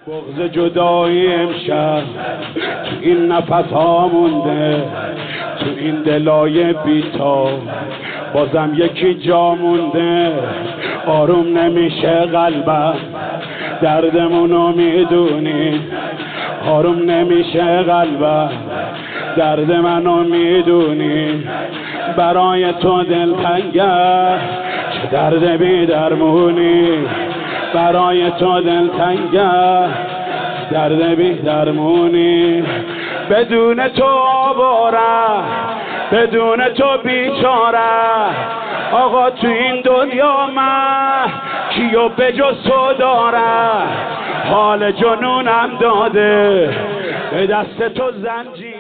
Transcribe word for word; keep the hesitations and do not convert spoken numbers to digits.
بغض جدایی امشب تو این نفس ها مونده، تو این دلای بیتا بازم یکی جا مونده. آروم نمیشه قلبم، دردمونو میدونی. آروم نمیشه قلبم، درد منو میدونی. برای تو دلتنگه، چه درد بی درمونی. برای تو دلتنگه، درد بی درمونی. بدون تو آواره، بدون تو بیچاره. آقا تو این دنیا من کیو به جز تو داره. حال جنونم داده، به دست تو زنجیر.